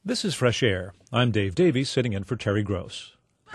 This is Fresh Air. I'm Dave Davies, sitting in for Terry Gross.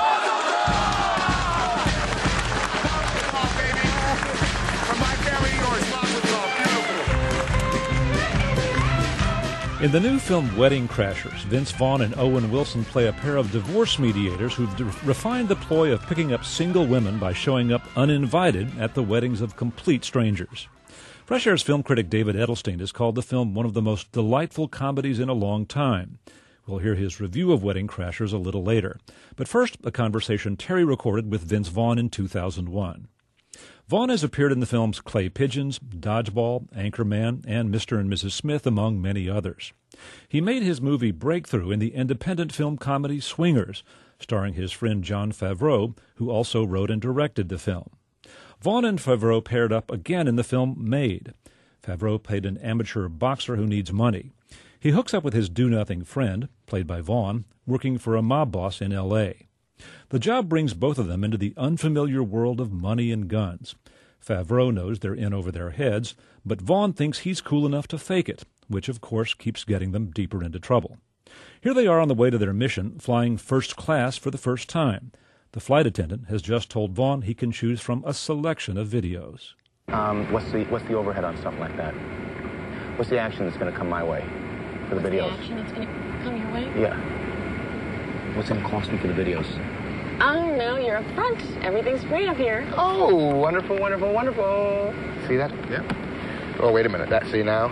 In the new film Wedding Crashers, Vince Vaughn and Owen Wilson play a pair of divorce mediators who've refined the ploy of picking up single women by showing up uninvited at the weddings of complete strangers. Fresh Air's film critic David Edelstein has called the film one of the most delightful comedies in a long time. We'll hear his review of Wedding Crashers a little later. But first, a conversation Terry recorded with Vince Vaughn in 2001. Vaughn has appeared in the films Clay Pigeons, Dodgeball, Anchorman, and Mr. and Mrs. Smith, among many others. He made his movie breakthrough in the independent film comedy Swingers, starring his friend Jon Favreau, who also wrote and directed the film. Vaughn and Favreau paired up again in the film Made. Favreau played an amateur boxer who needs money. He hooks up with his do-nothing friend, played by Vaughn, working for a mob boss in L.A. The job brings both of them into the unfamiliar world of money and guns. Favreau knows they're in over their heads, but Vaughn thinks he's cool enough to fake it, which of course keeps getting them deeper into trouble. Here they are on the way to their mission, flying first class for the first time. The flight attendant has just told Vaughn he can choose from a selection of videos. What's the overhead on something like that? What's the action that's going to come my way for the videos? What's the action that's going to come your way? Yeah. What's it going to cost me for the videos? Oh, no, you're up front. Everything's free up here. Oh, wonderful, wonderful, wonderful. See that? Yeah. Oh, wait a minute. See now?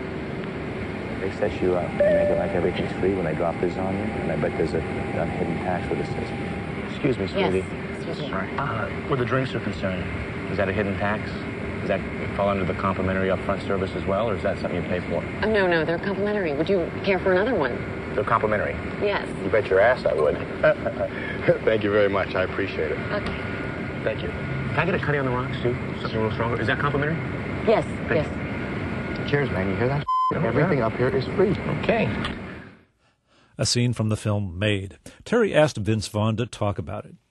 They set you up and make it like everything's free when they drop this on you, and I bet there's a hidden tax with this system. Excuse me, sweetie. Yes, excuse me. Sorry. Where the drinks are concerned, is that a hidden tax? Does that fall under the complimentary upfront service as well, or is that something you pay for? Oh, no, they're complimentary. Would you care for another one? They're complimentary? Yes. You bet your ass I would. Thank you very much. I appreciate it. Okay. Thank you. Can I get a cutty on the rocks, too? Something a little stronger. Is that complimentary? Yes, Thank yes. Cheers, man. You hear that? Everything up here is free. Okay. A scene from the film Made. Terry asked Vince Vaughn to talk about it.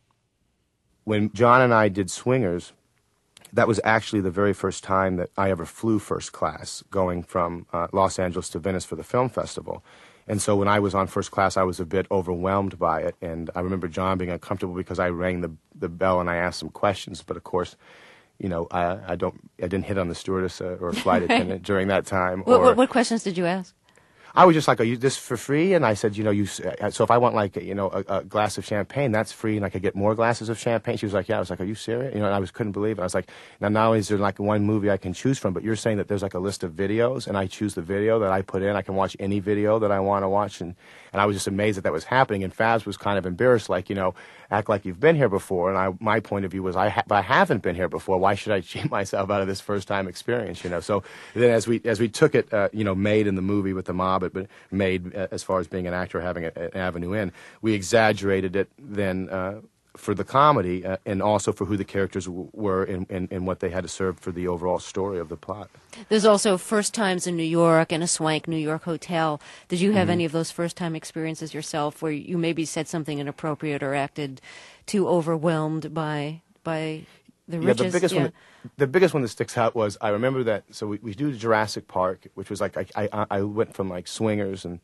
When John and I did Swingers, that was actually the very first time that I ever flew first class, going from Los Angeles to Venice for the film festival. And so when I was on first class, I was a bit overwhelmed by it. And I remember John being uncomfortable because I rang the bell and I asked some questions. But of course, you know, I didn't hit on the stewardess or flight attendant during that time. What questions did you ask? I was just like, are you this for free? And I said, you know, so if I want like, you know, a glass of champagne, that's free, and I could get more glasses of champagne. She was like, yeah. I was like, are you serious? You know, and I couldn't believe it. I was like, now not only is there like one movie I can choose from, but you're saying that there's like a list of videos, and I choose the video that I put in. I can watch any video that I want to watch, and I was just amazed that was happening. And Fabs was kind of embarrassed, like, you know, act like you've been here before. And my point of view was, I haven't been here before. Why should I cheat myself out of this first time experience? You know. So then as we took it, you know, Made in the movie with the mob, but Made as far as being an actor having an avenue in, we exaggerated it then for the comedy and also for who the characters were and what they had to serve for the overall story of the plot. There's also first times in New York and a swank New York hotel. Did you have any of those first time experiences yourself where you maybe said something inappropriate or acted too overwhelmed by the riches? The biggest one that sticks out was, I remember that, so we do Jurassic Park, which was like, I went from like Swingers and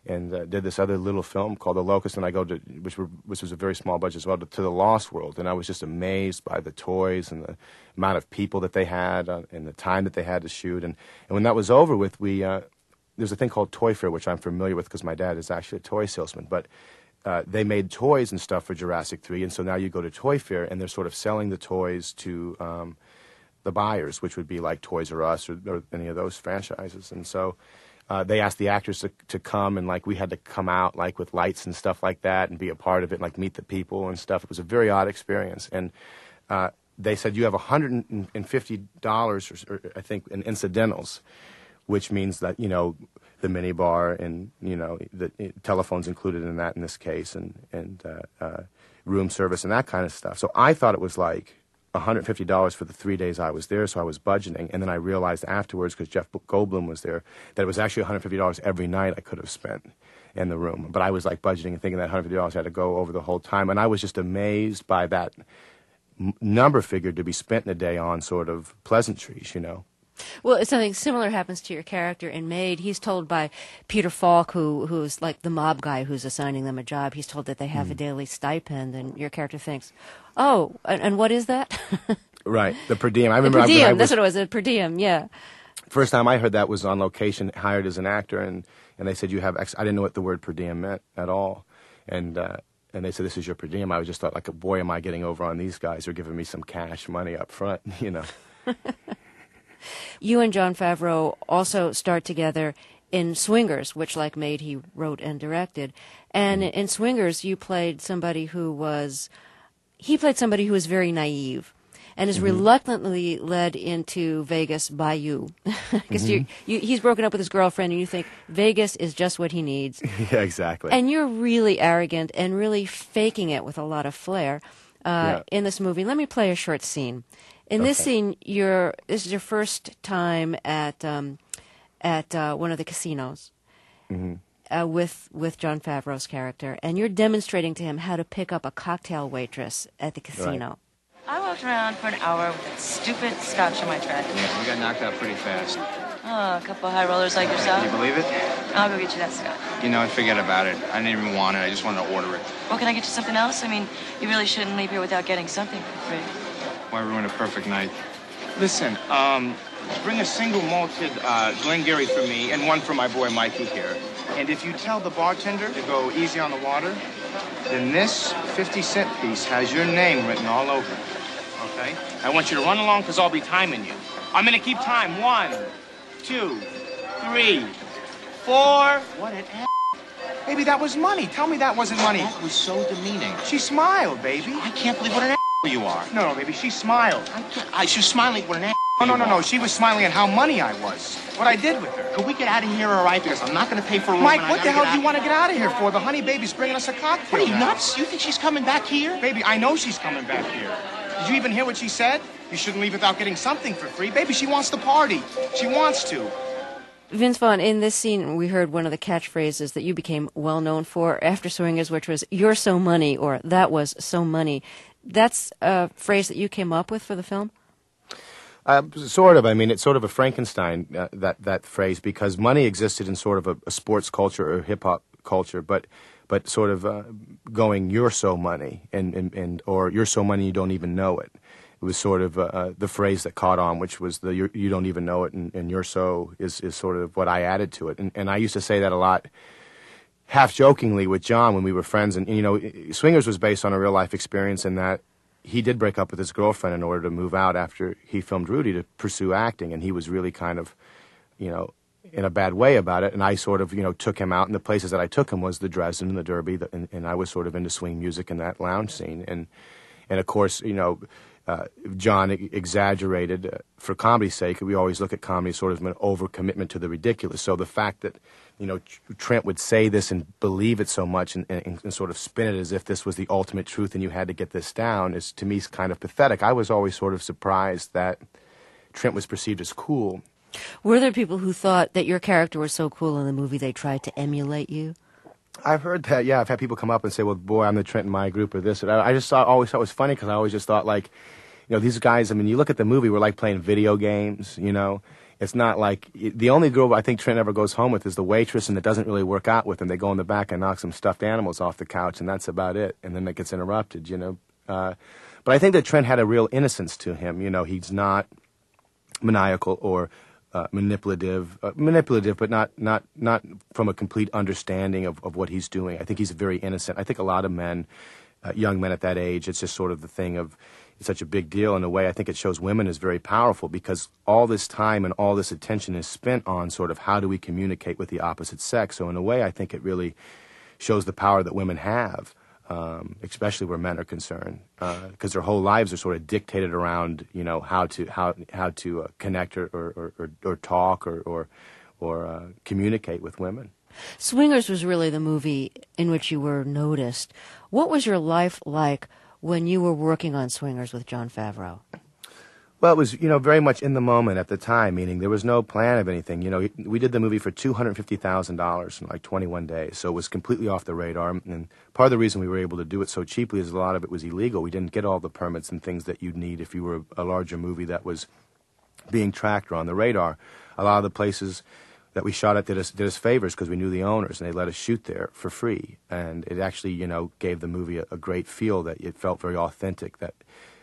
did this other little film called The Locust, and I go to, which was a very small budget as well, to the Lost World, and I was just amazed by the toys and the amount of people that they had and the time that they had to shoot, and when that was over with, there's a thing called Toy Fair, which I'm familiar with because my dad is actually a toy salesman, but they made toys and stuff for Jurassic 3, and so now you go to Toy Fair, and they're sort of selling the toys to the buyers, which would be like Toys R Us or any of those franchises. And so they asked the actors to come, and like we had to come out like with lights and stuff like that and be a part of it and like meet the people and stuff. It was a very odd experience. And they said you have $150 or I think in incidentals, which means that, you know, the minibar and, you know, the telephone's included in that in this case, and room service and that kind of stuff. So I thought it was like $150 for the 3 days I was there, so I was budgeting. And then I realized afterwards, because Jeff Goldblum was there, that it was actually $150 every night I could have spent in the room. But I was like budgeting and thinking that $150 had to go over the whole time. And I was just amazed by that number figure to be spent in a day on sort of pleasantries, you know. Well, something similar happens to your character in Maid. He's told by Peter Falk, who's like the mob guy who's assigning them a job, he's told that they have a daily stipend, and your character thinks, oh, and what is that? Right, the per diem. I remember per diem, that's what it was, a per diem, yeah. First time I heard that was on location, hired as an actor, and they said, you have I didn't know what the word per diem meant at all. And they said, this is your per diem. I just thought, like, boy, am I getting over on these guys who are giving me some cash money up front, you know. You and Jon Favreau also start together in Swingers, which, like Maid, he wrote and directed. And in Swingers, you played somebody who was very naive and is reluctantly led into Vegas by you. Because he's broken up with his girlfriend, and you think Vegas is just what he needs. Yeah, exactly. And you're really arrogant and really faking it with a lot of flair in this movie. Let me play a short scene. In this scene, this is your first time at one of the casinos with Jon Favreau's character, and you're demonstrating to him how to pick up a cocktail waitress at the casino. Right. I walked around for an hour with that stupid scotch on my track. Yeah, you got knocked out pretty fast. Oh, a couple of high rollers like yourself. Can you believe it? I'll go get you that scotch. You know what, forget about it. I didn't even want it. I just wanted to order it. Well, can I get you something else? I mean, you really shouldn't leave here without getting something for free. Why ruin a perfect night? Listen, bring a single malted Glengarry for me and one for my boy Mikey here. And if you tell the bartender to go easy on the water, then this 50-cent piece has your name written all over it. Okay? I want you to run along because I'll be timing you. I'm going to keep time. 1, 2, 3, 4. What an ass. Baby, that was money. Tell me that wasn't money. That was so demeaning. She smiled, baby. I can't believe what an ass you are. No, baby, she smiled. She was smiling at what an ass. No. She was smiling at how money I was. What I did with her. Can we get out of here, all right? Because I'm not going to pay for a room. Mike, what the hell do you want to get out of here for? The honey baby's bringing us a cocktail. What are you, nuts? You think she's coming back here? Baby, I know she's coming back here. Did you even hear what she said? You shouldn't leave without getting something for free. Baby, she wants to party. She wants to. Vince Vaughn, in this scene, we heard one of the catchphrases that you became well known for after Swingers, which was, "You're so money," or "That was so money." That's a phrase that you came up with for the film? Sort of. I mean, it's sort of a Frankenstein, that phrase, because money existed in sort of a sports culture or hip-hop culture, but sort of going, "You're so money," and or "You're so money you don't even know it." It was sort of the phrase that caught on, which was the you don't even know it, and "you're so" is sort of what I added to it. And I used to say that a lot, half-jokingly with John when we were friends. And, you know, Swingers was based on a real-life experience in that he did break up with his girlfriend in order to move out after he filmed Rudy to pursue acting. And he was really kind of, you know, in a bad way about it. And I sort of, you know, took him out. And the places that I took him was the Dresden and the Derby. And I was sort of into swing music and that lounge scene. And of course, you know, John exaggerated for comedy's sake. We always look at comedy as sort of an overcommitment to the ridiculous. So the fact that, you know, Trent would say this and believe it so much and sort of spin it as if this was the ultimate truth and you had to get this down is, to me, kind of pathetic. I was always sort of surprised that Trent was perceived as cool. Were there people who thought that your character was so cool in the movie they tried to emulate you? I've heard that, yeah. I've had people come up and say, well, boy, I'm the Trent in my group or this. And I just always thought it was funny because I always just thought, like, you know, these guys, I mean, you look at the movie, we're like playing video games, you know. It's not like, the only girl I think Trent ever goes home with is the waitress, and it doesn't really work out with them. They go in the back and knock some stuffed animals off the couch, and that's about it. And then it gets interrupted, you know. But I think that Trent had a real innocence to him. You know, he's not maniacal or manipulative, but not from a complete understanding of what he's doing. I think he's very innocent. I think a lot of men, young men at that age, it's just sort of the thing of, it's such a big deal. In a way, I think it shows women is very powerful because all this time and all this attention is spent on sort of how do we communicate with the opposite sex. So in a way, I think it really shows the power that women have, especially where men are concerned, because their whole lives are sort of dictated around, you know, how to connect or talk or communicate with women. Swingers was really the movie in which you were noticed. What was your life like when you were working on Swingers with Jon Favreau? Well, it was, you know, very much in the moment at the time, meaning there was no plan of anything. You know, we did the movie for $250,000 in like 21 days, so it was completely off the radar. And part of the reason we were able to do it so cheaply is a lot of it was illegal. We didn't get all the permits and things that you'd need if you were a larger movie that was being tracked or on the radar. A lot of the places that we shot at did us favors because we knew the owners, and they let us shoot there for free. And it actually, gave the movie a great feel, that it felt very authentic, that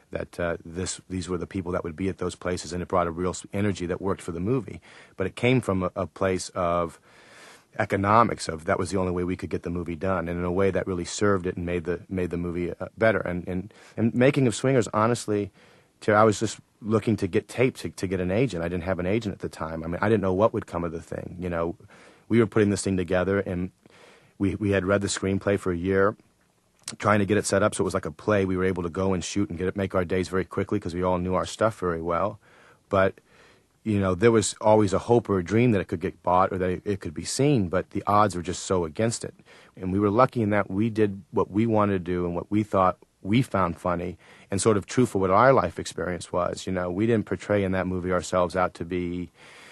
these were the people that would be at those places, and it brought a real energy that worked for the movie. But it came from a place of economics, of that was the only way we could get the movie done, and in a way that really served it and made the movie better. And making of Swingers, honestly, I was just looking to get tape to get an agent. I didn't have an agent at the time. I mean, I didn't know what would come of the thing. We were putting this thing together, and we had read the screenplay for a year, trying to get it set up so it was like a play. We were able to go and shoot and make our days very quickly because we all knew our stuff very well. But there was always a hope or a dream that it could get bought or that it could be seen, but the odds were just so against it. And we were lucky in that we did what we wanted to do and what we thought we found funny and sort of true for what our life experience was. We didn't portray in that movie ourselves out to be,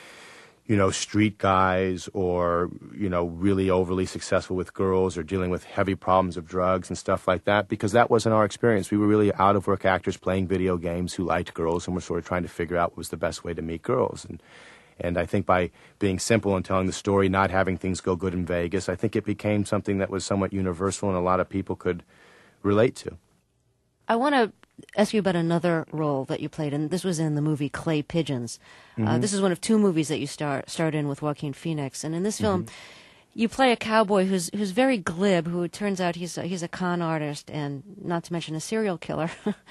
street guys or, really overly successful with girls or dealing with heavy problems of drugs and stuff like that, because that wasn't our experience. We were really out-of-work actors playing video games who liked girls and were sort of trying to figure out what was the best way to meet girls. And I think by being simple and telling the story, not having things go good in Vegas, I think it became something that was somewhat universal and a lot of people could relate to. I want to ask you about another role that you played, and this was in the movie Clay Pigeons. This is one of two movies that you starred in with Joaquin Phoenix, and in this film, you play a cowboy who's very glib, who it turns out he's a con artist, and not to mention a serial killer.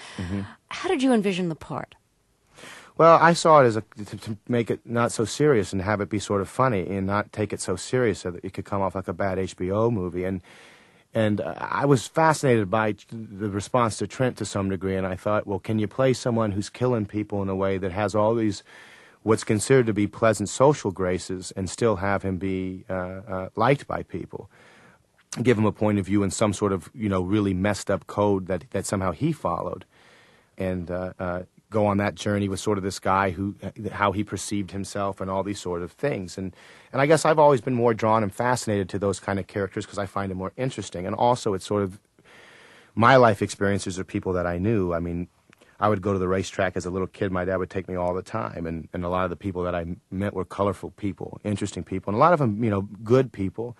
How did you envision the part? Well, I saw it as to make it not so serious and have it be sort of funny and not take it so serious so that it could come off like a bad HBO movie. And I was fascinated by the response to Trent to some degree, and I thought, well, can you play someone who's killing people in a way that has all these what's considered to be pleasant social graces and still have him be liked by people? Give him a point of view and some sort of, really messed up code that somehow he followed. And go on that journey with sort of this guy how he perceived himself and all these sort of things. And I guess I've always been more drawn and fascinated to those kind of characters because I find them more interesting. And also it's sort of my life experiences are people that I knew. I mean, I would go to the racetrack as a little kid. My dad would take me all the time. And a lot of the people that I met were colorful people, interesting people. And a lot of them, good people,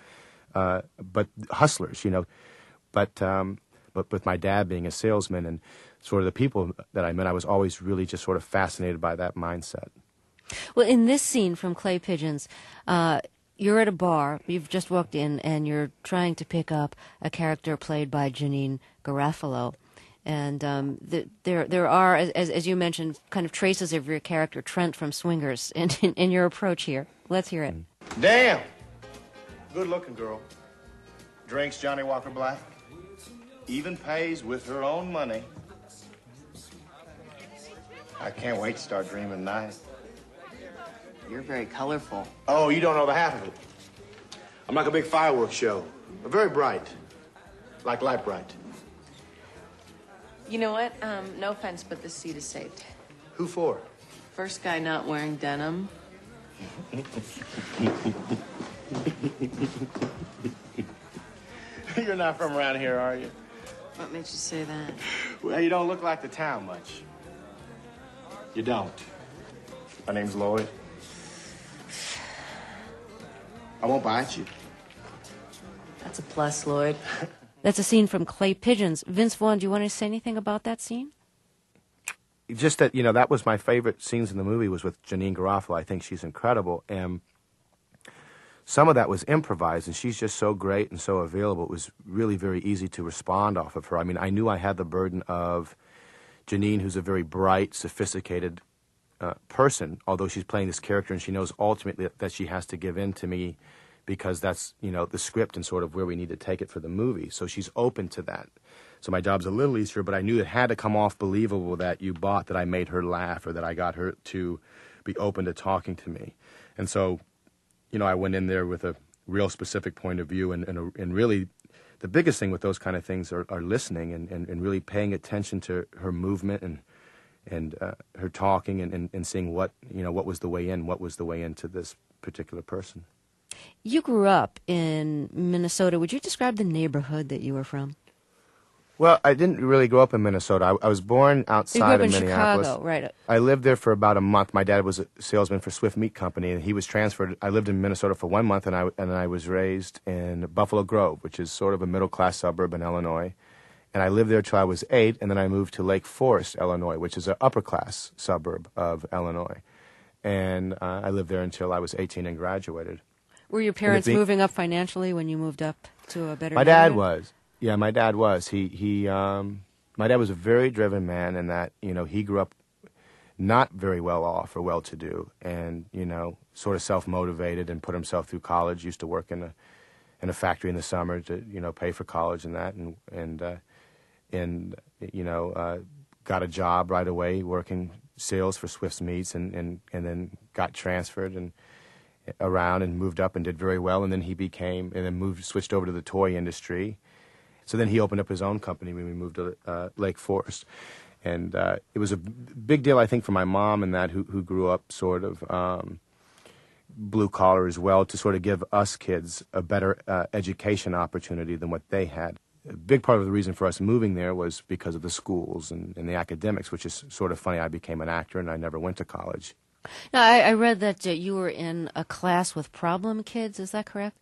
but hustlers, But with my dad being a salesman and sort of the people that I met, I was always really just sort of fascinated by that mindset. Well, in this scene from Clay Pigeons, you're at a bar, you've just walked in, and you're trying to pick up a character played by Janeane Garofalo. And there are, as you mentioned, kind of traces of your character, Trent from Swingers, in your approach here. Let's hear it. Damn! Good-looking girl. Drinks Johnny Walker Black. Even pays with her own money. I can't wait to start dreaming tonight. You're very colorful. Oh, you don't know the half of it. I'm like a big fireworks show. But very bright. Like light bright. You know what? No offense, but this seat is saved. Who for? First guy not wearing denim. You're not from around here, are you? What makes you say that? Well, you don't look like the town much. You don't. My name's Lloyd. I won't bite you. That's a plus, Lloyd. That's a scene from Clay Pigeons. Vince Vaughn, do you want to say anything about that scene? Just that, that was my favorite scenes in the movie was with Janeane Garofalo. I think she's incredible. And some of that was improvised, and she's just so great and so available. It was really very easy to respond off of her. I mean, I knew I had the burden of Janeane, who's a very bright, sophisticated person, although she's playing this character, and she knows ultimately that she has to give in to me because that's, the script and sort of where we need to take it for the movie. So she's open to that. So my job's a little easier, but I knew it had to come off believable that you bought that I made her laugh or that I got her to be open to talking to me. And so, I went in there with a real specific point of view, and really the biggest thing with those kind of things are listening and really paying attention to her movement and her talking and seeing what was the way in, what was the way into this particular person. You grew up in Minnesota. Would you describe the neighborhood that you were from? Well, I didn't really grow up in Minnesota. I was born outside of You grew up in Minneapolis. Chicago, right? I lived there for about a month. My dad was a salesman for Swift Meat Company, and he was transferred. I lived in Minnesota for 1 month, and I was raised in Buffalo Grove, which is sort of a middle-class suburb in Illinois. And I lived there till I was 8, and then I moved to Lake Forest, Illinois, which is an upper-class suburb of Illinois. And I lived there until I was 18 and graduated. Were your parents moving up financially when you moved up to a better My dad neighborhood? was. Yeah, my dad was. My dad was a very driven man in that, he grew up not very well off or well-to-do, and, sort of self-motivated and put himself through college, used to work in a factory in the summer to, pay for college and that, and got a job right away working sales for Swift's Meats, and then got transferred and around and moved up and did very well, and then switched over to the toy industry. So then he opened up his own company when we moved to Lake Forest. And it was a big deal, I think, for my mom and that, who grew up sort of blue-collar as well, to sort of give us kids a better education opportunity than what they had. A big part of the reason for us moving there was because of the schools and the academics, which is sort of funny. I became an actor, and I never went to college. Now, I read that you were in a class with problem kids. Is that correct?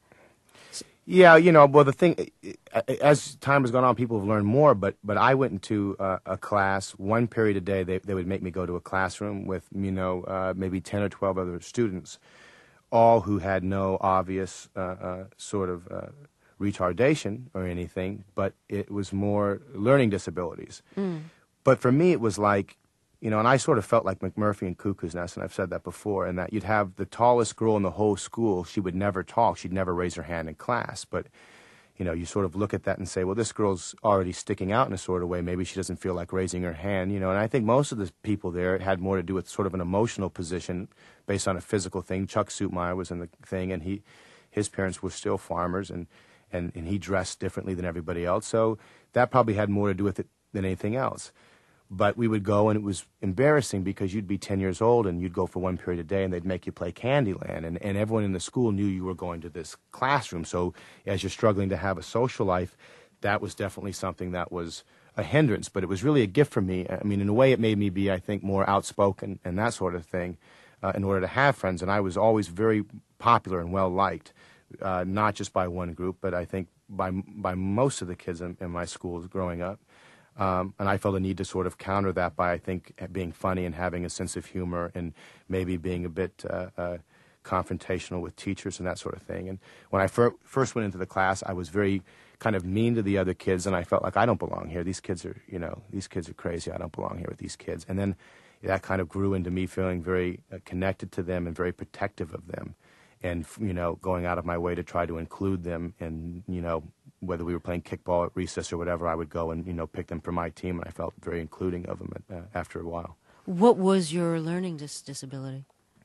Yeah, well, the thing, as time has gone on, people have learned more, but I went into a class, one period a day. They would make me go to a classroom with, maybe 10 or 12 other students, all who had no obvious sort of retardation or anything, but it was more learning disabilities. But for me, it was like, and I sort of felt like McMurphy and Cuckoo's Nest, and I've said that before, and that you'd have the tallest girl in the whole school. She would never talk. She'd never raise her hand in class. But, you sort of look at that and say, well, this girl's already sticking out in a sort of way. Maybe she doesn't feel like raising her hand, and I think most of the people there, it had more to do with sort of an emotional position based on a physical thing. Chuck Suitmeyer was in the thing, and his parents were still farmers, and he dressed differently than everybody else. So that probably had more to do with it than anything else. But we would go, and it was embarrassing because you'd be 10 years old, and you'd go for one period a day, and they'd make you play Candyland. And everyone in the school knew you were going to this classroom. So as you're struggling to have a social life, that was definitely something that was a hindrance. But it was really a gift for me. I mean, in a way, it made me be, I think, more outspoken and that sort of thing in order to have friends. And I was always very popular and well-liked, not just by one group, but I think by most of the kids in my schools growing up. And I felt a need to sort of counter that by, I think, being funny and having a sense of humor and maybe being a bit confrontational with teachers and that sort of thing. And when I first went into the class, I was very kind of mean to the other kids, and I felt like I don't belong here. These kids are, these kids are crazy. I don't belong here with these kids. And then that kind of grew into me feeling very connected to them and very protective of them. And, going out of my way to try to include them and, whether we were playing kickball at recess or whatever, I would go and, pick them for my team, and I felt very including of them after a while. What was your learning disability?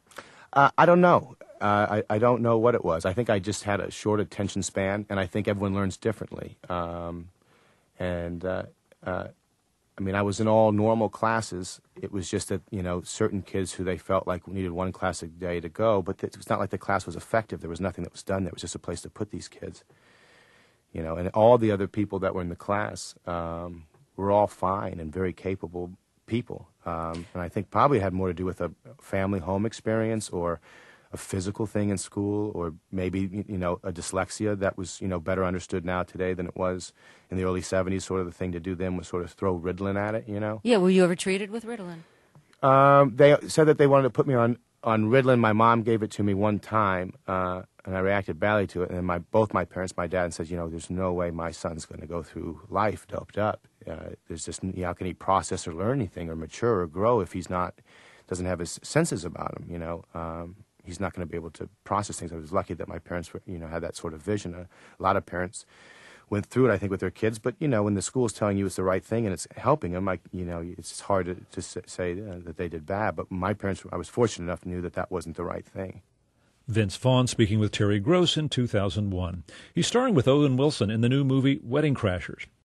I don't know. I don't know what it was. I think I just had a short attention span, and I think everyone learns differently. I mean, I was in all normal classes. It was just that, certain kids who they felt like needed one class a day to go, but it was not like the class was effective. There was nothing that was done there. It was just a place to put these kids. And all the other people that were in the class were all fine and very capable people. And I think probably it had more to do with a family home experience or a physical thing in school, or maybe, a dyslexia that was, better understood now today than it was in the early 70s. Sort of the thing to do then was sort of throw Ritalin at it, Yeah, were you ever treated with Ritalin? They said that they wanted to put me on Ritalin. My mom gave it to me one time, and I reacted badly to it. And then both my parents, my dad, said, there's no way my son's going to go through life doped up. There's just, how can he process or learn anything or mature or grow if doesn't have his senses about him, He's not going to be able to process things. I was lucky that my parents were, had that sort of vision. A lot of parents went through it, I think, with their kids. But, when the school's telling you it's the right thing and it's helping them, it's hard to say that they did bad. But my parents, I was fortunate enough, knew that wasn't the right thing. Vince Vaughn speaking with Terry Gross in 2001. He's starring with Owen Wilson in the new movie Wedding Crashers.